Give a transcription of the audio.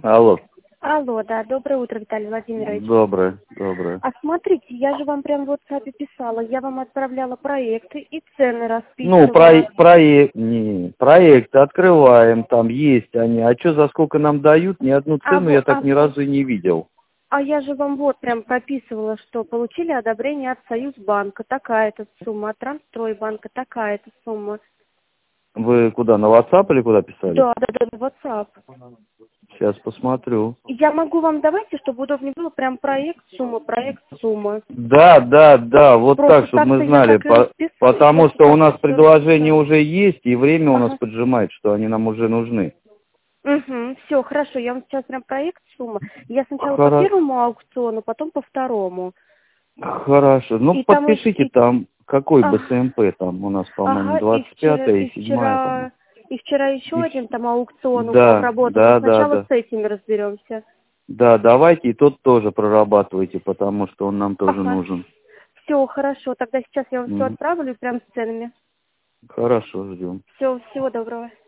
Алло. Алло, да, доброе утро, Виталий Владимирович. Доброе, доброе. А смотрите, я же вам прям в WhatsApp писала, я вам отправляла проекты и цены Ну, расписывала. проект открываем, там есть они. А что, за сколько нам дают? Ни одну цену я так ни разу и не видел. А я же вам вот прям прописывала, что получили одобрение от Союзбанка, такая-то сумма, от Трансстройбанка, такая-то сумма. Вы куда, на WhatsApp или куда писали? Да, на WhatsApp. Сейчас посмотрю. Я могу вам давайте, чтобы удобнее было, прям проект, сумма. Да, вот Просто так, чтобы так-то мы я знали, так и расписываю, потому что у нас предложение уже есть, и время у нас Ага. поджимает, что они нам уже нужны. Угу, все, хорошо, я вам сейчас прям проект сумма. Я сначала по Хоро- первому аукциону, потом по второму. Хорошо. Ну, И там, подпишите там, какой ах, БСМП там у нас, по-моему, ага, 25-я и 7-я, по-моему. и вчера еще И один там аукцион у вас Да, работал, но да, да, сначала да. с этими разберемся. Да, давайте и тот тоже прорабатывайте, потому что он нам тоже Ага, нужен. все, хорошо, тогда сейчас я вам все Мгм. отправлю прям с ценами. Хорошо, ждем. Все, всего доброго.